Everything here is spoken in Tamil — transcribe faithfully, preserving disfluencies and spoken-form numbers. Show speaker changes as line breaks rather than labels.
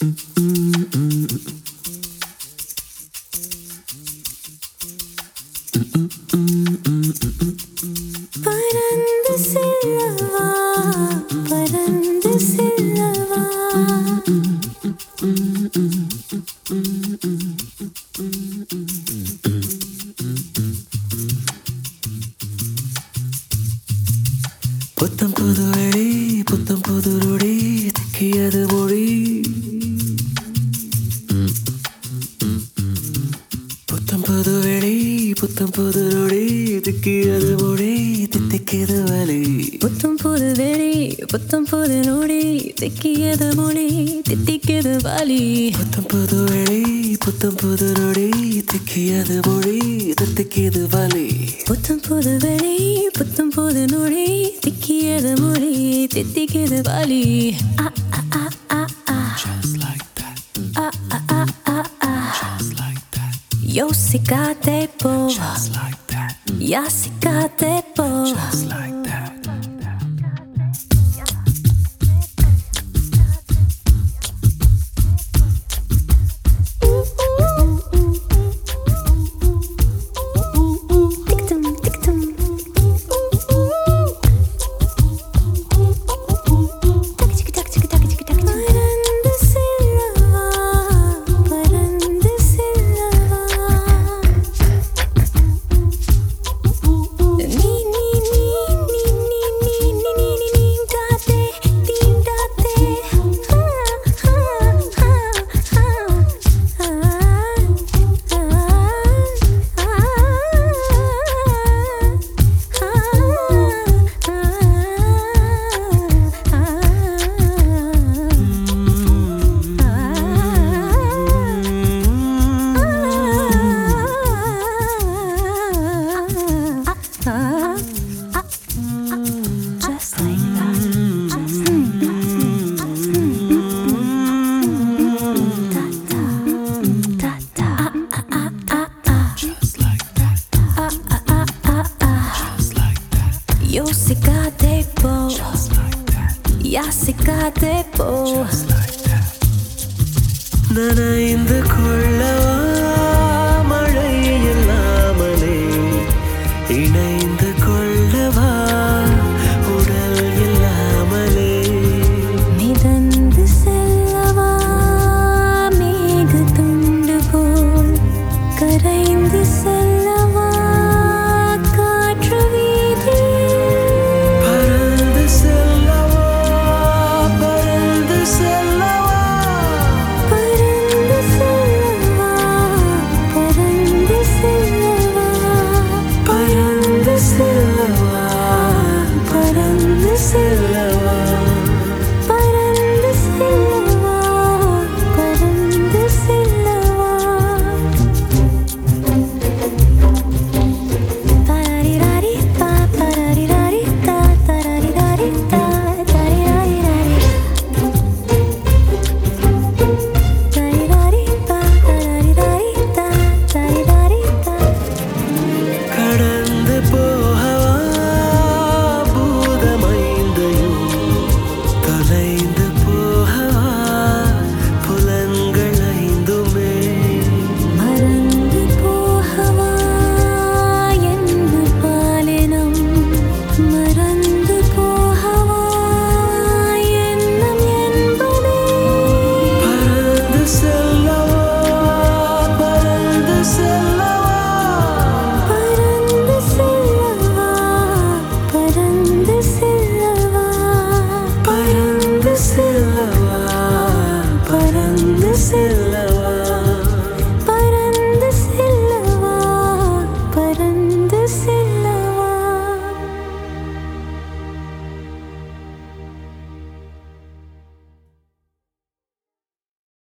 பறந்து செல்லவா பறந்து செல்லவா
புத்தம் புது வழி புத்தம் புது நொடி திக்கியது மொழி புத்தம் புது வெளி புத்தம் புது நொடி திக்கியது மொழி தித்திக்கியது வலி
புத்தம் புது வெளி புத்தம் புது நொடி திக்கியது மொழி தித்திக்கியது வலி
புத்தம் புது வெளி புத்தம் புது நொடி திக்கியது மொழி தித்திக்கியது வலி
புத்தம் புது வெளி புத்தம் புது நொடி திக்கியது மொழி தித்திக்கியது வலி ஆ ஆ ஆ ஆ ஆ
Just like that
ah ah ah ah ah
Just like that
யோசிக்காதே போ
Just like that
யாசிக்காதே போ
Just like that
டிக்டும் டிக்டும் டக் டக் டக் டக் டக் டக் பறந்து செல்லவா பறந்து செல்லவா நீ நீ நீ நீ நீ நீ நீ நீ நீ நீங்காதே தீண்டாதே ஆ ஆ ஆ ஆ Just like that. Just like that. Da da da da da.
Just like that Just like that
யோசிக்காதே போ
Just like that
யாசிக்காதே போ
Just like that நனைந்து கொள்ளவா